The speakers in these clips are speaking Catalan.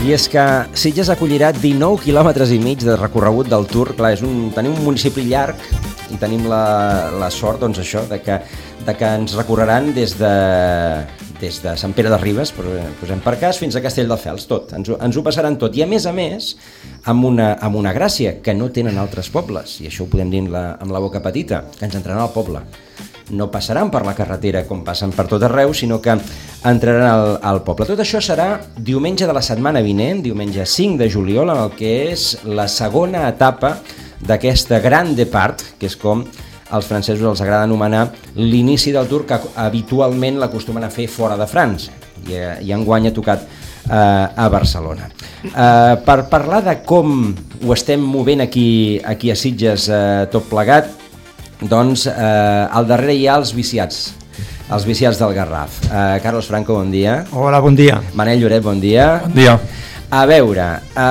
I és que Sitges acollirà 19 quilòmetres i mig de recorregut del Tour. Clar, tenim un municipi llarg i tenim la sort, doncs això, de que ens recorreran des de Sant Pere de Ribes, posem per cas, fins a Castelldefels, tot. Ens ho passaran tot. I a més, amb una gràcia que no tenen altres pobles, i això ho podem dir amb la boca petita, que ens entraran al poble. No passaran per la carretera com passen per tot arreu, sinó que entraran al poble. Tot això serà diumenge de la setmana vinent, diumenge 5 de juliol, en el que és la segona etapa d'aquesta Grand Depart, que és com als francesos els agrada anomenar l'inici del Tour, que habitualment l'acostumen a fer fora de França, i enguany ha tocat a Barcelona. Per parlar de com ho estem movent aquí a Sitges tot plegat, doncs al darrere hi ha els viciats del Garraf. Carlos Franco, bon dia. Hola, bon dia. Manel Lloret, bon dia. Bon dia. A veure,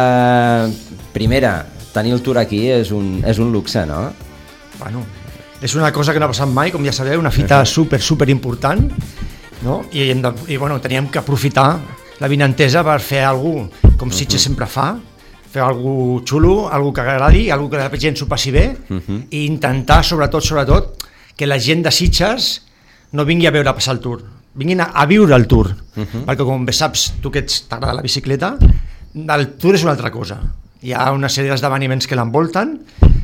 primera, tenir el Tour aquí és un luxe, no? Bueno, és una cosa que no ha passat mai, com ja sabeu, una fita super important, no? I bueno, teníem que aprofitar la vinentesa per fer alguna cosa com Sitges sempre fa, fer alguna cosa xulo, alguna cosa que agradi, alguna cosa que la gent s'ho passi bé, i intentar, sobretot, que la gent de Sitges no vingui a veure passar el Tour, vinguin a viure el Tour, perquè com bé saps, tu que t'agrada la bicicleta, el Tour és una altra cosa. Hi ha una sèrie d'esdeveniments que l'envolten,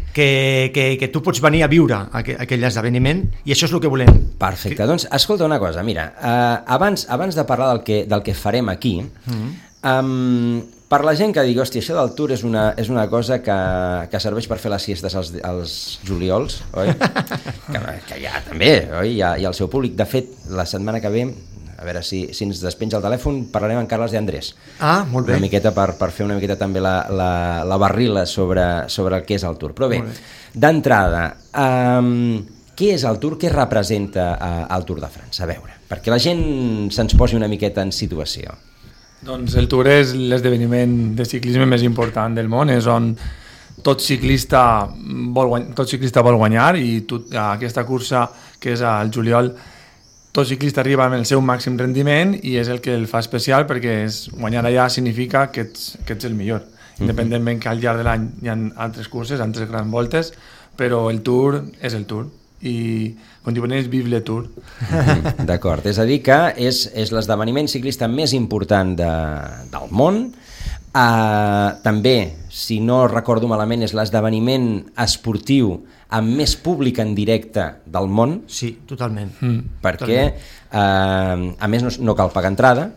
que tu pots venir a viure aquell esdeveniment, i això és el que volem. Perfecte, doncs escolta una cosa, mira, abans de parlar del que farem aquí, per la gent que digui, hòstia, això del Tour és una cosa que serveix per fer les siestes als juliols, oi? que ja també, oi? Hi ha el seu públic. De fet, la setmana que ve, a veure si ens despenja el telèfon, parlarem amb Carles de Andrés. Ah, molt bé. Una miqueta per fer una miqueta també la barrila sobre el que és el Tour. Però bé, d'entrada, què és el Tour? Què representa el Tour de França? A veure, perquè la gent se'ns posi una miqueta en situació. Doncs el Tour és l'esdeveniment de ciclisme més important del món, és on tot ciclista vol guanyar, i aquesta cursa que és al juliol, tot ciclista arriba amb el seu màxim rendiment, i és el que el fa especial, perquè guanyar allà significa que ets el millor, independentment que al llarg de l'any hi ha altres curses, altres grans voltes, però el Tour és el Tour, i com diuen ells, vive le Tour. D'acord, és a dir que és l'esdeveniment ciclista més important del món. També, si no recordo malament, és l'esdeveniment esportiu amb més públic en directe del món. Sí, totalment. Perquè, a més, no cal pagar entrada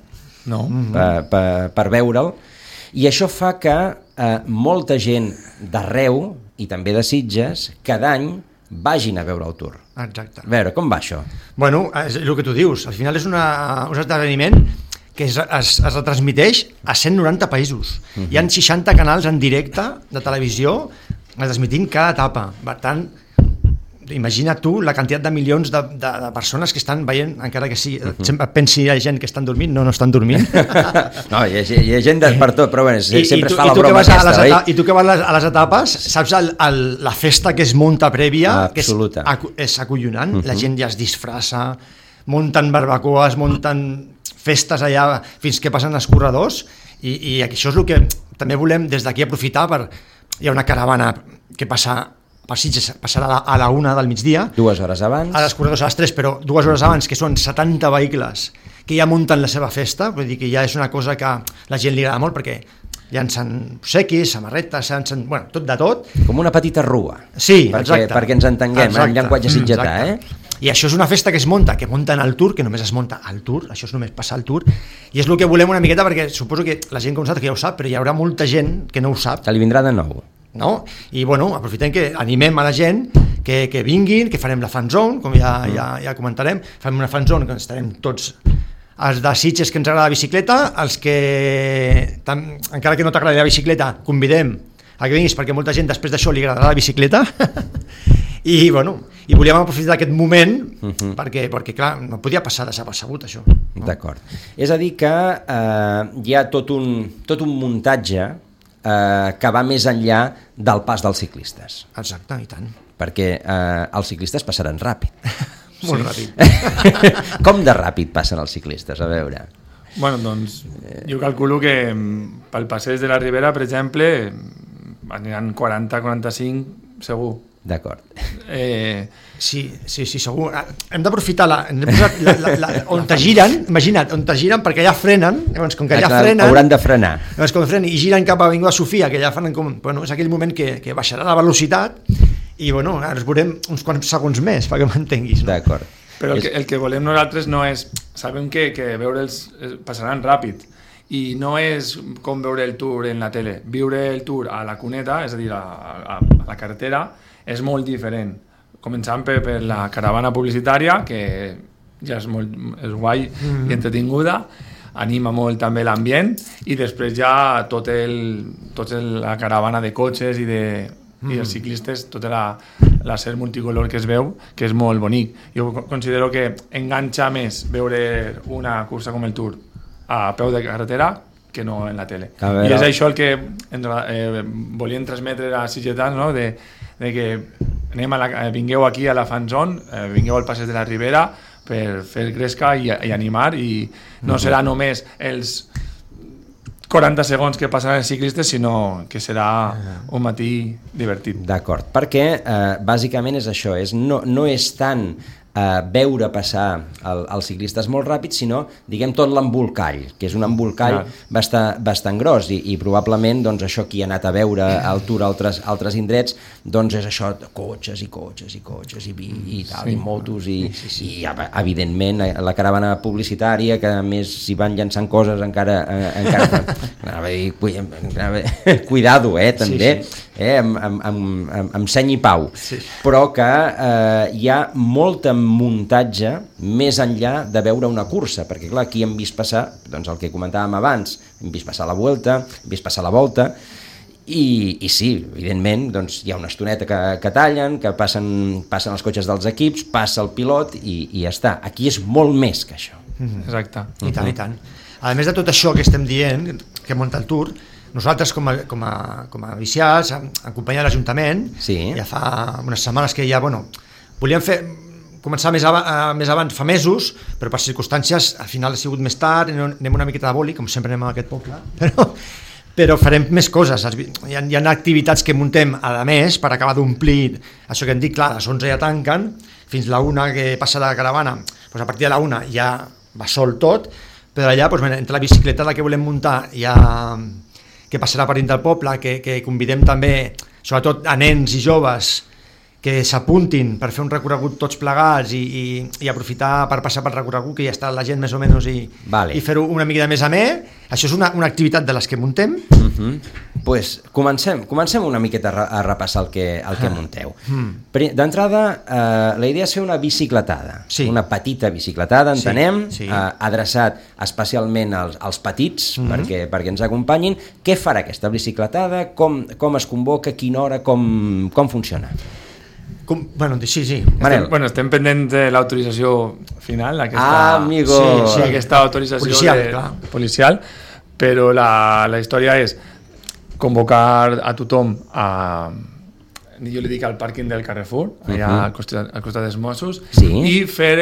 per veure'l, i això fa que molta gent d'arreu, i també de Sitges, cada any vagin a veure el Tour. Exacte. A veure, com va això? Bueno, és el que tu dius. Al final és un esdeveniment que es retransmiteix a 190 països. Hi ha 60 canals en directe de televisió transmitint cada etapa. Per tant, imagina tu la quantitat de milions de persones que estan veient, encara que sí, sempre pensi hi ha gent que estan dormint, no estan dormint. No, hi ha gent per tot, però bueno, sempre es fa la broma aquesta, oi? I tu que vas a les etapes, saps la festa que es munta prèvia, que és acollonant, la gent ja es disfressa, munten barbacoes, munten festes allà fins que passen els corredors, i això és el que també volem des d'aquí aprofitar. Hi ha una caravana que passa per Sitges, passarà a la 1 del migdia. 2 hores abans. A les corredors a les 3, però 2 hores abans, que són 70 vehicles que ja munten la seva festa, vull dir que ja és una cosa que la gent li agrada molt, perquè llancen obsequis, samarretes, bueno, tot de tot. Com una petita rua. Sí, exacte. Perquè ens entenguem, en llenguatge sitgetà, I això és una festa que es munta en el Tour, que només es munta al Tour, això és només passar al Tour, i és el que volem una miqueta, perquè suposo que la gent com nosaltres que ja ho sap, però hi haurà molta gent que no ho sap. Que li vindrà de nou. No? I bueno, aprofitem que animem a la gent que vinguin, que farem la fan zone, com ja comentarem, farem una fan zone que estarem tots els de Sitges que ens agrada la bicicleta, els que encara que no t'agradi la bicicleta convidem a que vinguis, perquè molta gent després d'això li agradarà la bicicleta. I bueno, i volíem aprofitar aquest moment perquè clar, no podia passar desapercebut això, no? D'acord. És a dir que hi ha tot un muntatge que va més enllà del pas dels ciclistes. Exacte, i tant. Perquè els ciclistes passaran ràpid. Molt ràpid. Com de ràpid passen els ciclistes? A veure. Bueno, doncs jo calculo que pel passeig de la Ribera, per exemple, aniran 40-45 segur. D'acord. Sí, segur. Hem d'aprofitar on te giren, imagina't, on te giren perquè allà frenen, llavors com que allà frenen... Hauran de frenar. Llavors com frenen i giren cap a Avinguda Sofia, que allà fan com... Bueno, és aquell moment que baixarà la velocitat i bueno, ens veurem uns quants segons més perquè m'entenguis. No? D'acord. Però el que volem nosaltres no és... Sabem que veure'ls passaran ràpid i no és com veure el Tour en la tele. Viure el Tour a la cuneta, és a dir, a la carretera, és molt diferent. Començant per la caravana publicitària, que ja és guai i entretinguda, anima molt també l'ambient, i després ja tota la caravana de cotxes i els ciclistes, tota la ser multicolor que es veu, que és molt bonic. Jo considero que enganxa més veure una cursa com el Tour a peu de carretera que no en la tele. I és això el que volien transmetre a Sitgetans, no? de que vingueu aquí a la Fan Zone, vingueu al passeig de la Ribera per fer gresca i animar, i no serà només els 40 segons que passaran els ciclistes, sinó que serà un matí divertit. D'acord, perquè bàsicament és això, no és tant veure passar els ciclistes molt ràpids, sinó, diguem, tot l'embolcall, que és un embolcall bastant gros, i probablement, doncs, això qui ha anat a veure el Tour a altres indrets, doncs és això, cotxes i tal, i motos, i evidentment la caravana publicitària, que a més s'hi van llançant coses encara cuidado, també, amb seny i pau, però que hi ha molta muntatge més enllà de veure una cursa, perquè clar, aquí hem vist passar, doncs el que comentàvem abans, hem vist passar la Vuelta, hem vist passar la Volta, i sí, evidentment, doncs hi ha una estoneta que tallen, que passen els cotxes dels equips, passa el pilot i ja està. Aquí és molt més que això. Exacte. I tant. A més de tot això que estem dient, que munta el Tour, nosaltres com a viciats, acompanyant l'Ajuntament, ja fa unes setmanes que ja, volíem començar més abans, fa mesos, però per circumstàncies al final ha sigut més tard, anem una miqueta de boli, com sempre anem a aquest poble, però farem més coses. Hi ha activitats que muntem a més per acabar d'omplir això que hem dit, clar, a les 11 ja tanquen, fins la 1 que passa la caravana, doncs a partir de la 1 ja va sol tot, però allà, entre la bicicletada que volem muntar, que passarà per dintre del poble, que convidem també, sobretot a nens i joves, que s'apuntin per fer un recorregut tots plegats i aprofitar per passar pel recorregut, que ja està la gent més o menys, i fer-ho una mica més amè. Això és una activitat de les que muntem. Pues comencem una miqueta a repassar el que munteu. D'entrada, la idea és fer una bicicletada, una petita bicicletada, entenem, adreçat especialment als petits, perquè ens acompanyin. Què farà aquesta bicicletada? Com es convoca? A quina hora? Com funciona? Sí. Estem pendents de l'autorització final, aquesta autorització policial, però la història és convocar a tothom jo li dic al pàrquing del Carrefour, allà al costat dels Mossos, i fer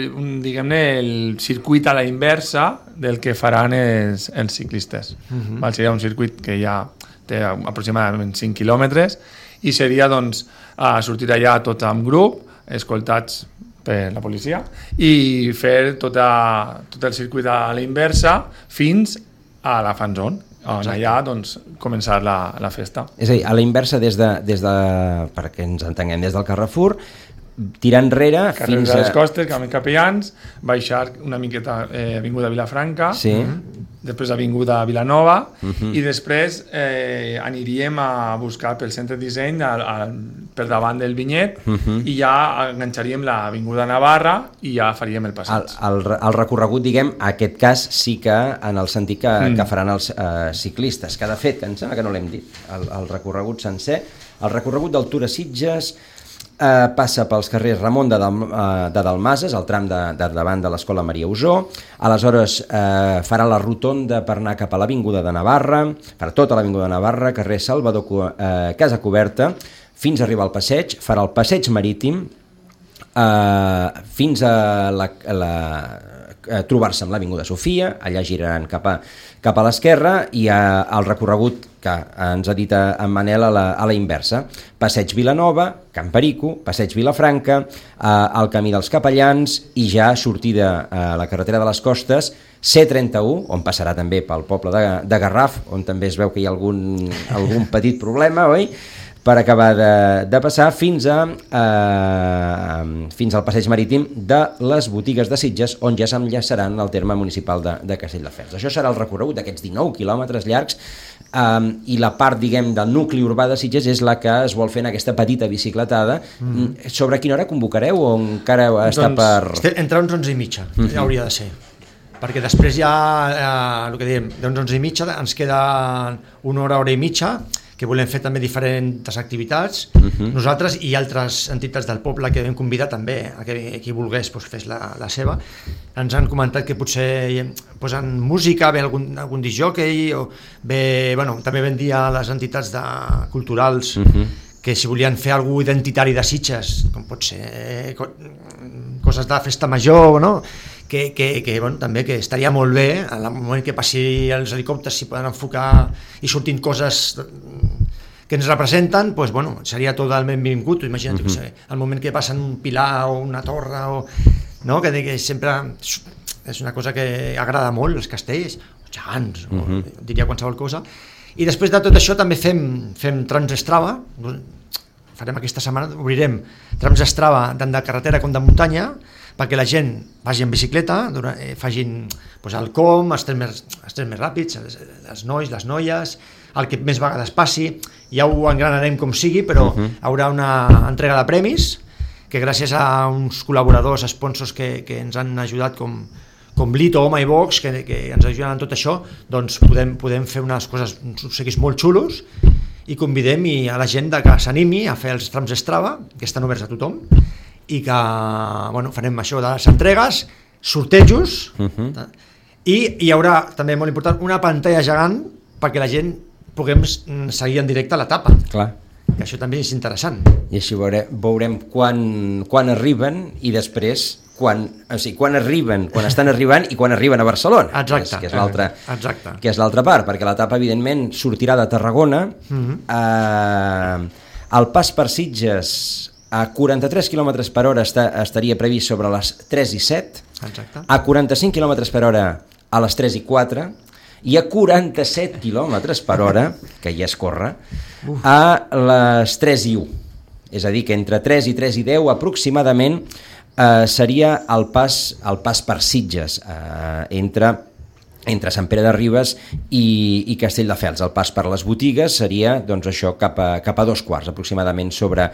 el circuit a la inversa del que faran els ciclistes. Seria un circuit que ja té aproximadament 5 quilòmetres, i seria sortir allà tot en grup, escoltats per la policia, i fer tot el circuit a la inversa fins a la Fan Zone, on allà començar la festa. És a dir, a la inversa perquè ens entenguem, des del Carrefour, tirar enrere fins a les costes, camí Capellans, baixar una miqueta avinguda Vilafranca, després avinguda Vilanova, i després aniríem a buscar pel centre de disseny per davant del Vinyet, i ja enganxaríem l'avinguda Navarra i ja faríem el passeig. El recorregut, diguem, en aquest cas sí que en el sentit que faran els ciclistes, que de fet, em sembla que no l'hem dit, el recorregut sencer, el recorregut del Tour a Sitges passa pels carrers Ramon de Dalmases, el tram de davant de l'Escola Maria Usó, aleshores farà la rotonda per anar cap a l'Avinguda de Navarra, per tota l'Avinguda de Navarra, carrer Salvador Casa Coberta, fins a arribar al passeig, farà el passeig marítim fins a trobar-se amb l'Avinguda Sofia, allà giraran cap a l'esquerra, i el recorregut que ens ha dit en Manel a la inversa. Passeig Vilanova, Can Perico, Passeig Vilafranca, el Camí dels Capellans, i ja sortida a la carretera de les Costes, C31, on passarà també pel poble de Garraf, on també es veu que hi ha algun petit problema, oi?, per acabar de passar fins al passeig marítim de les Botigues de Sitges, on ja s'enllaçaran al terme municipal de Castelldefels. Això serà el recorregut d'aquests 19 quilòmetres llargs, i la part, diguem, del nucli urbà de Sitges és la que es vol fer en aquesta petita bicicletada. Sobre quina hora convocareu o encara està per... Entre 11:30 hauria de ser, perquè després ja, el que diem, d'11 i mitja ens queda una hora i mitja, que volem fer també diferents activitats. Nosaltres i altres entitats del poble que vam convidar també a que qui volgués fes la seva. Ens han comentat que potser posen música, ve algun discjòquei, o també vam dir a les entitats culturals que si volien fer alguna identitari de Sitges, com pot ser coses de festa major, no? que també que estaria molt bé al moment que passi els helicòpters, si poden enfocar i sortint coses que ens representen, seria totalment benvingut. Imagina't, el moment que passen un pilar o una torre, que sempre és una cosa que agrada molt, els castells, els gegants, diria qualsevol cosa. I després de tot això també fem Transestrava. Farem aquesta setmana, obrirem Transestrava tant de carretera com de muntanya, perquè la gent vagi en bicicleta, facin el com, els trens més ràpids, els nois, les noies, el que més vegades passi. Ja ho engranarem com sigui, però haurà una entrega de premis que gràcies a uns col·laboradors, sponsors que ens han ajudat com Lito o MyBox, que ens ajuden en tot això, doncs podem fer unes coses, uns obsequis molt xulos, i convidem a la gent que s'animi a fer els Transestrava, que estan oberts a tothom, i que farem això de les entregues, sortejos, i hi haurà també, molt important, una pantalla gegant perquè la gent puguem seguir en directe l'etapa. Clar. Que això també és interessant. I així veurem quan arriben i després quan estan arribant i quan arriben a Barcelona. Exacte. Que és l'altra part, perquè l'etapa evidentment sortirà de Tarragona. El pas per Sitges a 43 km per hora estaria previst sobre les 3 i 7, a 45 km per hora a les 3 i 4, i a 47 km per hora, que ja es corre, a les 3 i 1. És a dir, que entre 3 i 3 i 10 aproximadament seria el pas per Sitges, entre Sant Pere de Ribes i Castelldefels. El pas per les Botigues seria això cap a 2:15 aproximadament sobre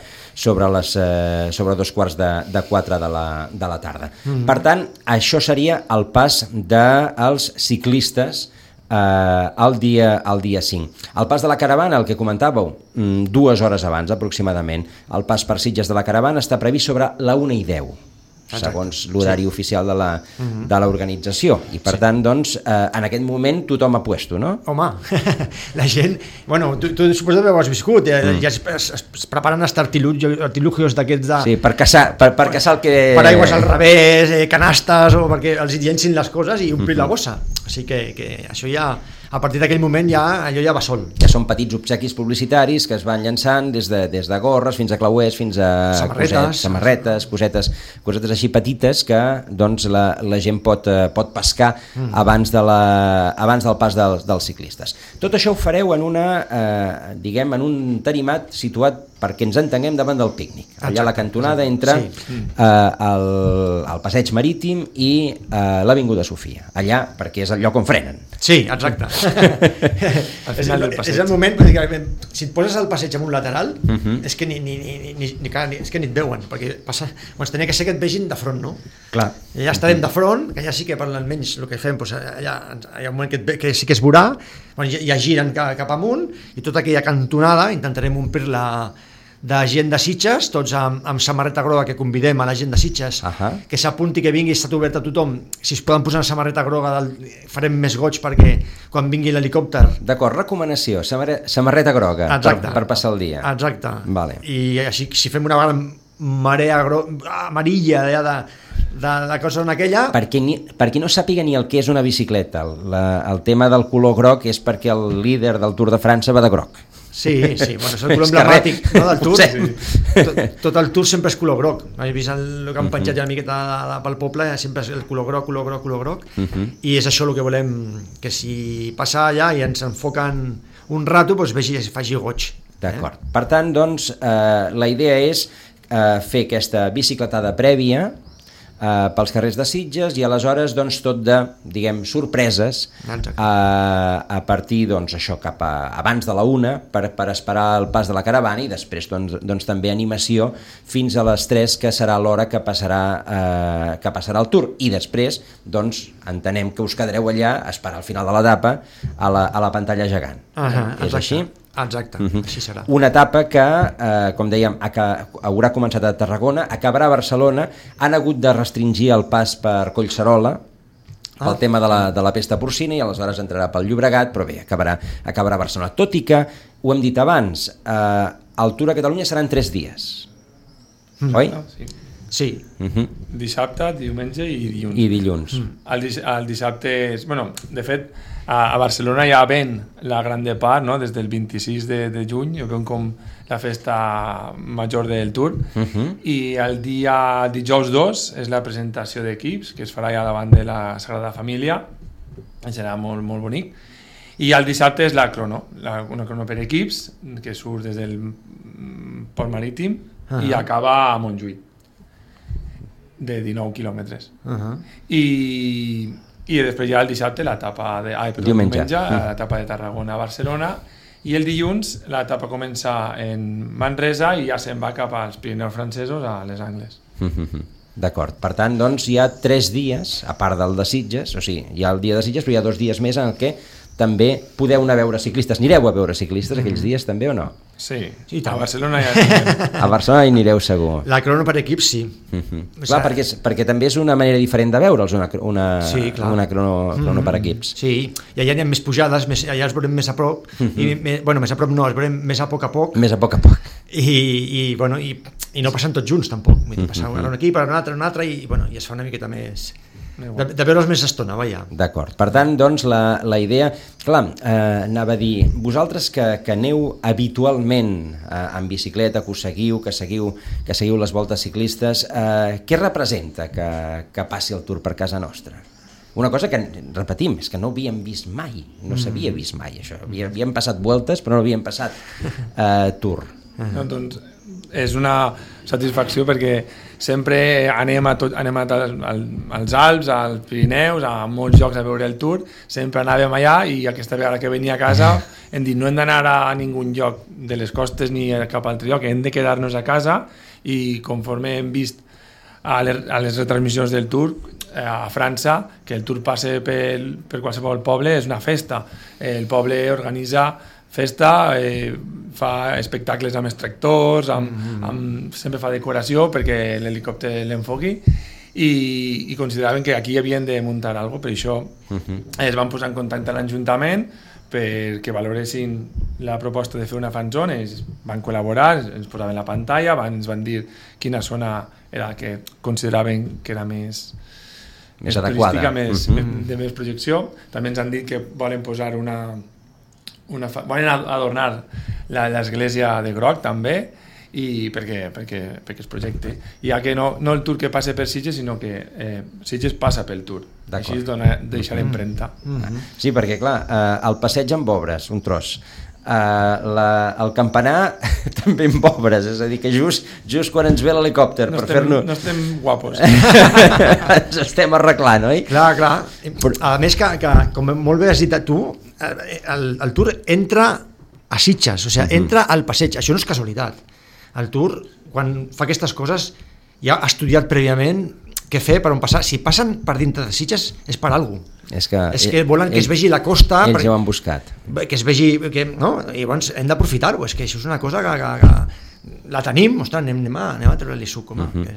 2:15 de 4 de la tarda. Per tant, això seria el pas dels ciclistes el dia 5. El pas de la caravana, el que comentàveu, 2 hores abans aproximadament. El pas per Sitges de la caravana està previst sobre la 1:10. Segons l'horari oficial de l'organització. I per tant, doncs, en aquest moment tothom ha puesto, no? Home, la gent... tu suposo que ho has viscut, ja es preparen els artilugios d'aquests de... Sí, per caçar el que... Paraigües al revés, canastes, o perquè els llencin les coses i omplir la bossa. Així que això ja... A partir d'aquell moment allò ja va sol. Ja són petits obsequis publicitaris que es van llançant des de gorres fins a clauers, fins a samarretes, cosetes així petites que doncs, la gent pot pescar abans del pas dels ciclistes. Tot això ho fareu en en un tarimat situat, perquè ens entenguem, davant del pícnic, allà a la cantonada entre el passeig marítim i l'Avinguda Sofia, allà perquè és el lloc on frenen. Sí, exacte. És el moment, si et poses al passeig en un lateral, és que ni et veuen, perquè tenia que ser que et vegin de front, no? Clar. Ja estarem de front, que ja sí que per almenys el que fem, allà hi ha un moment que sí que es veurà, ja giren cap amunt, i tota aquella cantonada intentarem omplir-la de gent de Sitges, tots amb samarreta groga, que convidem a la gent de Sitges que s'apunti, que vingui, està obert a tothom. Si es poden posar una samarreta groga, farem més goig perquè quan vingui l'helicòpter... D'acord, recomanació, samarreta groga per passar el dia. Exacte. I així, si fem una marea amarilla de la cosa aquella. Per qui no sàpiga ni el que és una bicicleta, el tema del color groc és perquè el líder del Tour de França va de groc. Sí, bueno, és el color emblemàtic, no, del Tour. Sí. Tot el Tour sempre és color groc. He vist el que han penjat ja una miqueta pel poble, sempre és el color groc. I és això el que volem, que si passa allà i ens enfoquen un rato, doncs faci goig. D'acord. Per tant, doncs, la idea és fer aquesta bicicletada prèvia pels carrers de Sitges i aleshores doncs, tot de, diguem, sorpreses a partir, doncs, això, cap abans de la 1 per esperar el pas de la caravana i després doncs, també animació fins a les 3 que serà l'hora que passarà el Tour i després doncs, entenem que us quedareu allà a esperar al final de l'etapa a la pantalla gegant. És així? Exacte, així serà. Una etapa que, com dèiem, haurà començat a Tarragona, acabarà a Barcelona, han hagut de restringir el pas per Collserola pel tema de la pesta porcina i aleshores entrarà pel Llobregat, però bé, acabarà a Barcelona. Tot i que, ho hem dit abans, el Tour a Catalunya seran 3 dies, oi? Sí. Dissabte, diumenge i dilluns. El dissabte és... Bueno, de fet, a Barcelona ja ven la Gran Depart, no? Des del 26 de juny, ja ven com la festa major del Tour, i el dia dijous 2 és la presentació d'equips, que es farà ja davant de la Sagrada Família, serà molt, molt bonic, i el dissabte és la crono, una crono per equips, que surt des del Port Marítim i acaba a Montjuïc, de 19 quilòmetres. I després ja el dissabte diumenge l'etapa de Tarragona a Barcelona i el dilluns l'etapa comença en Manresa i ja se'n va cap als Pirineus francesos a les Angles. D'acord, per tant doncs hi ha 3 dies a part del de Sitges, o sigui, hi ha el dia de Sitges però hi ha 2 dies més en què també podeu anar a veure ciclistes. Anireu a veure ciclistes aquells dies també o no? Sí, a Barcelona ja a Barcelona hi anireu segur. La crono per equips sí. Clar, perquè també és una manera diferent de veure'ls, una crono per equips. Sí, i allà hi ha més pujades, allà els veurem més a prop, més a prop no, els veurem més a poc a poc. Més a poc a poc. I no passen tots junts tampoc, passa un equip, un altre i es fa una miqueta més... De veure'ls més estona, vaja. D'acord. Per tant, doncs, la idea... Clar, anava a dir, vosaltres que aneu habitualment en bicicleta, que us seguiu, que seguiu les voltes ciclistes, què representa que passi el Tour per casa nostra? Una cosa que, repetim, és que no havíem vist mai, no s'havia vist mai això. Havíem passat voltes, però no havíem passat Tour. Doncs és una satisfacció perquè sempre anem als Alps, als Pirineus, a molts llocs a veure el Tour, sempre anàvem allà i aquesta vegada que venia a casa hem dit no hem d'anar a ningú lloc de les costes ni a cap altre lloc, hem de quedar-nos a casa i conforme hem vist a les retransmissions del Tour a França, que el Tour passa per qualsevol poble, és una festa. El poble organitza festa, fa espectacles amb extractors, sempre fa decoració perquè l'helicòpter l'enfoqui i consideraven que aquí havien de muntar alguna cosa, per això es van posar en contacte a l'Ajuntament perquè valoressin la proposta de fer una fanzone, van col·laborar, ens posaven la pantalla, ens van dir quina zona era que consideraven que era més adequada, de més projecció. També ens han dit que volen posar volen adornar l'església de groc també i perquè es projecte, ja que no el Tour que passa per Sitges, sinó que Sitges passa pel Tour. Així es deixa l'empremta. Sí, perquè clar, el passeig amb obres, un tros, el campanar també amb obres, és a dir que just quan ens ve l'helicòpter per fer-nos... No estem guapos. Ens estem arreglant, oi? Clar. A més que com molt bé has dit tu, el Tour entra a Sitges, o sigui, entra al passeig, això no és casualitat. El Tour, quan fa aquestes coses, ja ha estudiat prèviament què fer, per on passar. Si passen per dintre de Sitges és per alguna cosa. És que volen que es vegi la costa. Ells ja ho han buscat. Que es vegi... No? I llavors hem d'aprofitar-ho, és que això és una cosa que la tenim, ostres, anem a treure-li suc.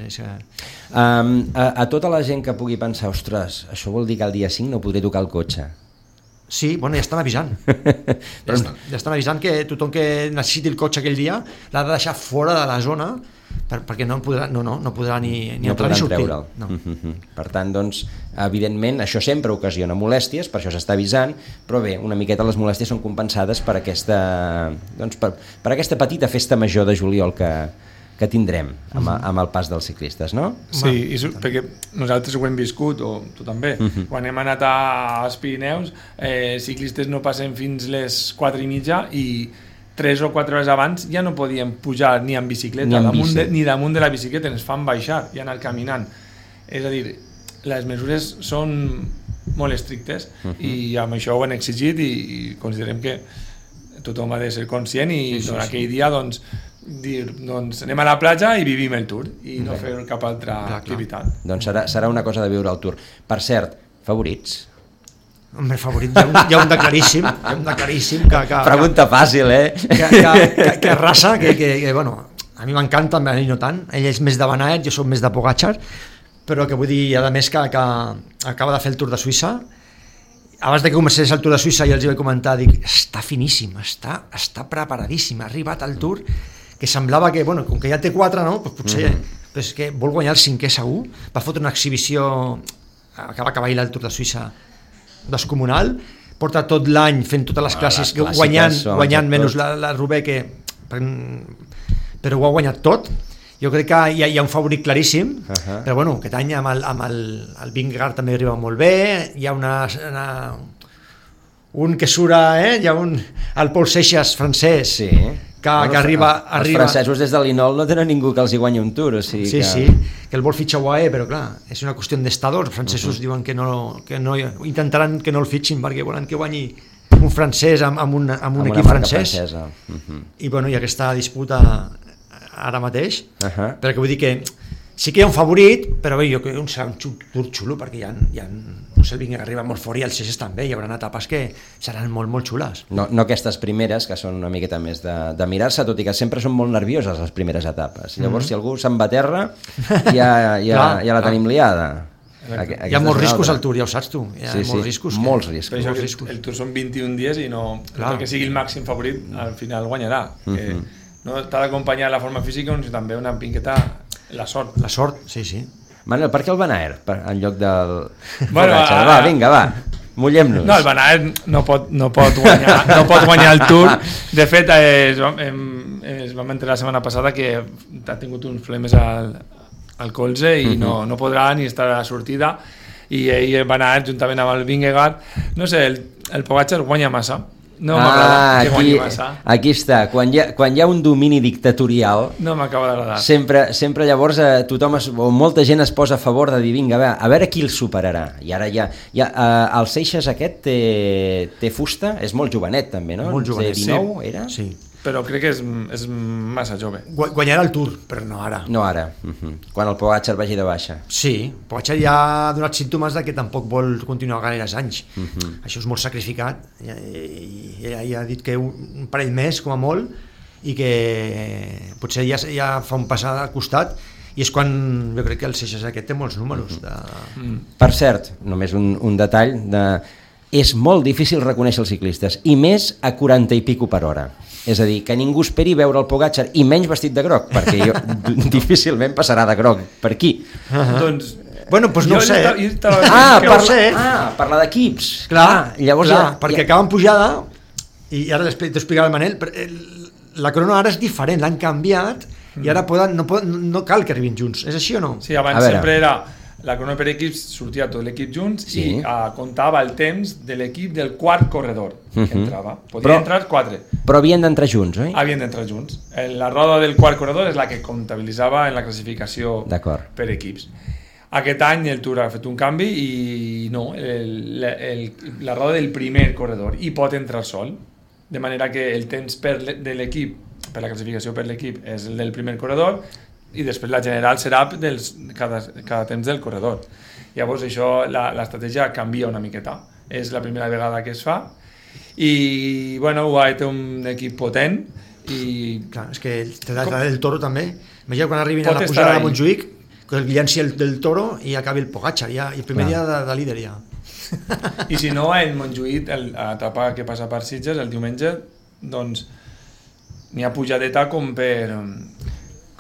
A tota la gent que pugui pensar, ostres, això vol dir que el dia 5 no podré tocar el cotxe. Sí, bueno, ja estan avisant. Ja estan avisant que tothom que necessiti el cotxe aquell dia l'ha de deixar fora de la zona perquè no podrà ni entrar ni sortir. No. Per tant, doncs, evidentment, això sempre ocasiona molèsties, per això s'està avisant, però bé, una miqueta les molèsties són compensades per aquesta, doncs, per aquesta petita festa major de juliol que tindrem amb el pas dels ciclistes, no? Sí, perquè nosaltres ho hem viscut, o tu també. Quan hem anat als Pirineus, ciclistes no passen fins les 4:30 i 3 o 4 hores abans ja no podíem pujar ni en bicicleta, ni damunt de la bicicleta, ens fan baixar i anar caminant. És a dir, les mesures són molt estrictes i amb això ho han exigit i considerem que tothom ha de ser conscient i aquell dia doncs dir, doncs anem a la platja i vivim el Tour i no fer cap altra activitat. Doncs serà una cosa de viure el Tour. Per cert, favorits? El meu favorit hi ha un de claríssim, pregunta fàcil, que arrasa, que bueno, a mi m'encanta, a ell no tant, ell és més de Van Aert, jo soc més de Pogačar, però que vull dir, a més que acaba de fer el Tour de Suïssa. Abans que comencés el Tour de Suïssa jo els vaig comentar, dic, està finíssim, està preparadíssim, ha arribat al Tour, que semblava que, bueno, com que ja té 4, no? Pues potser és que vol guanyar el 5è segur, va fotre una exhibició, acaba acabar el Tour de Suïssa descomunal, porta tot l'any fent totes les classes, guanyant menys la Roubaix, però ho ha guanyat tot. Jo crec que hi ha un favorit claríssim, però bueno, aquest any amb el Vingegaard també arriba molt bé, hi ha un que surt, hi ha el Paul Seixas francès, que arriba... Els francesos des de l'Inol no tenen ningú que els hi guanyi un Tour, o sigui que... Sí, que el vol fitxar UAE, però clar, és una qüestió d'estadors, els francesos diuen que no, intentaran que no el fitxin perquè volen que guanyi un francès amb un equip francès, i bueno, hi ha aquesta disputa ara mateix, però que vull dir que sí que hi ha un favorit, però bé, jo crec que serà un Tour xulo, perquè hi ha no sé, el Vingegaard arriba molt fort i els Seixas també, hi haurà etapes que seran molt, molt xules. No aquestes primeres, que són una miqueta més de mirar-se, tot i que sempre són molt nervioses les primeres etapes. Llavors, si algú se'n va a terra, ja la tenim liada. Hi ha molts riscos al Tour, ja ho saps tu. Molts riscos. Molts riscos. El Tour són 21 dies i no que sigui el màxim favorit, al final guanyarà. No t'ha d'acompanyar la forma física, sinó també una miqueta la sort. La sort, sí. Manel, per què el Van Aert en lloc del... Va, vinga, mullem-nos. No, el Van Aert no pot guanyar el Tour. De fet, es vam enterar la setmana passada que ha tingut uns problemes al colze i no podrà ni estar a la sortida, i ell, el Van Aert, juntament amb el Vingegaard, no sé, el Pogačar guanya massa. No m'agrada que guanyi massa. Aquí està, quan hi ha un domini dictatorial, no m'acaba d'agradar. Sempre llavors tothom o molta gent es posa a favor de dir, vinga, a veure qui el superarà. I ara el Seixas aquest té fusta, és molt jovenet també, no? Molt jovenet, sí. 19 era? Sí. Però crec que és massa jove. Guanyarà el Tour, però no ara. No ara, quan el Pogačar vagi de baixa. Sí, Pogačar ja ha donat símptomes de que tampoc vol continuar gaires anys. Això és molt sacrificat, i ha dit que un parell més, com a molt, i que potser ja fa un pas al costat, i és quan jo crec que el Seixas aquest té molts números. Per cert, només un detall, és molt difícil reconèixer els ciclistes, i més a 40 i pico per hora. És a dir, que ningú esperi veure el Pogačar i menys vestit de groc, perquè difícilment passarà de groc per aquí. Doncs no ho sé. Parla d'equips. Clar, perquè acaben pujada, i ara t'explicava el Manel, la crono ara és diferent, l'han canviat, i ara no cal que arribin junts. És així o no? Sí, abans sempre era... La crono per equips, sortia tot l'equip junts i comptava el temps de l'equip del quart corredor que entrava. Podien entrar 4. Però havien d'entrar junts, oi? Havien d'entrar junts. La roda del quart corredor és la que comptabilitzava en la classificació per equips. Aquest any el Tour ha fet un canvi i no, la roda del primer corredor hi pot entrar sol, de manera que el temps de l'equip, per la classificació per l'equip, és el del primer corredor, i després la general serà cada temps del corredor. Llavors això, l'estratègia canvia una miqueta. És la primera vegada que es fa i bueno, UAE té un equip potent i... Clar, és que el Toro també. Imagina quan arribin a la pujada de Montjuïc, que el llenci el Toro i acabi el Pogačar, i el primer dia de líder ja. I si no, en Montjuïc, l'etapa que passa per Sitges, el diumenge, doncs n'hi ha pujadeta com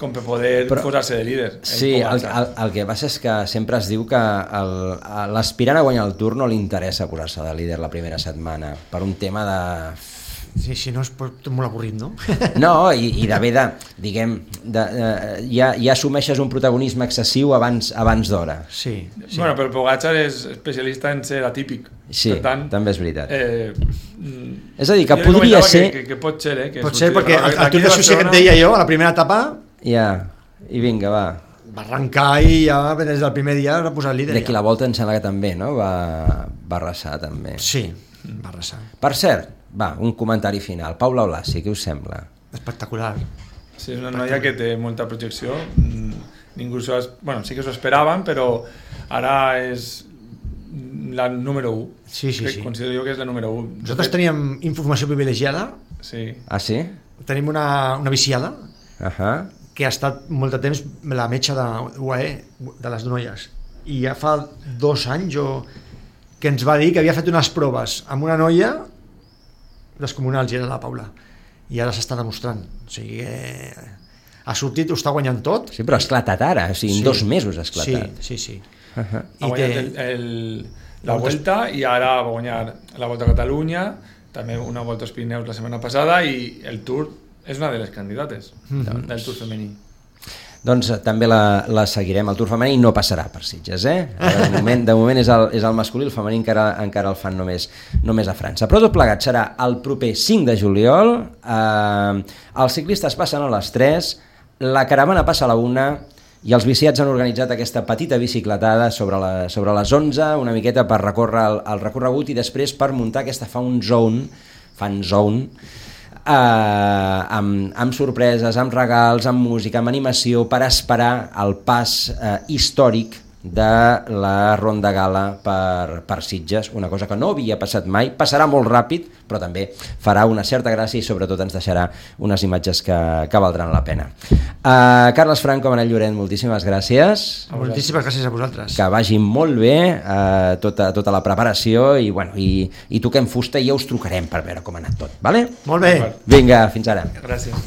com per poder posar-se de líder. Sí, el que passa és que sempre es diu que l'aspirant a guanyar el Tour no li interessa posar-se de líder la primera setmana, per un tema de... Sí, si no és molt avorrit, no? No, i d'haver de, diguem, ja assumeixes un protagonisme excessiu abans d'hora. Sí. Bueno, però Pogačar és especialista en ser atípic. Sí, per tant, també és veritat. És a dir, que podria ser... Que pot ser, que pot ser, perquè el Tour de Suïssa que et deia jo, a la primera etapa... Ja, i vinga, va. Va arrencar i ja des del primer dia va posar el líder. D'aquí la volta em sembla que també, no? Va arrasar, també. Sí, va arrasar. Per cert, va, un comentari final. Paula Blasi, què us sembla? Espectacular. Sí, és una noia que té molta projecció. Ningú bueno, sí que s'ho esperaven, però ara és la número 1. Sí. Considero jo que és la número 1. Nosaltres teníem informació privilegiada. Sí. Ah, sí? Tenim una viciada que ha estat molt de temps la metge de UAE de les noies. I ja fa 2 anys que ens va dir que havia fet unes proves amb una noia descomunals, i era la Paula. I ara s'està demostrant. O sigui, ha sortit, ho està guanyant tot. Sí, però ha esclatat ara, o sigui, en 2 mesos ha esclatat. Sí. Ha guanyat la Volta i ara va guanyar la Volta a Catalunya, també una Volta als Pirineus la setmana passada, i el Tour és una de les candidates del Tour femení. Doncs també la seguirem. El Tour femení no passarà per Sitges, de moment és el masculí, el femení encara el fan només a França. Però tot plegat serà el proper 5 de juliol, els ciclistes passen a les 3, la caravana passa a la 1, i els viciats han organitzat aquesta petita bicicletada sobre les 11, una miqueta per recórrer el recorregut i després per muntar aquesta fan zone, amb sorpreses, amb regals, amb música, amb animació, per esperar el pas històric de la Ronda Gala per Sitges, una cosa que no havia passat mai, passarà molt ràpid, però també farà una certa gràcia i sobretot ens deixarà unes imatges que valdran la pena. Carles Franco, Manel Lloret, moltíssimes gràcies. Moltíssimes gràcies a vosaltres. Que vagi molt bé tota la preparació i toquem fusta i ja us trucarem per veure com ha anat tot. Vale? Molt bé. Vinga, fins ara. Gràcies.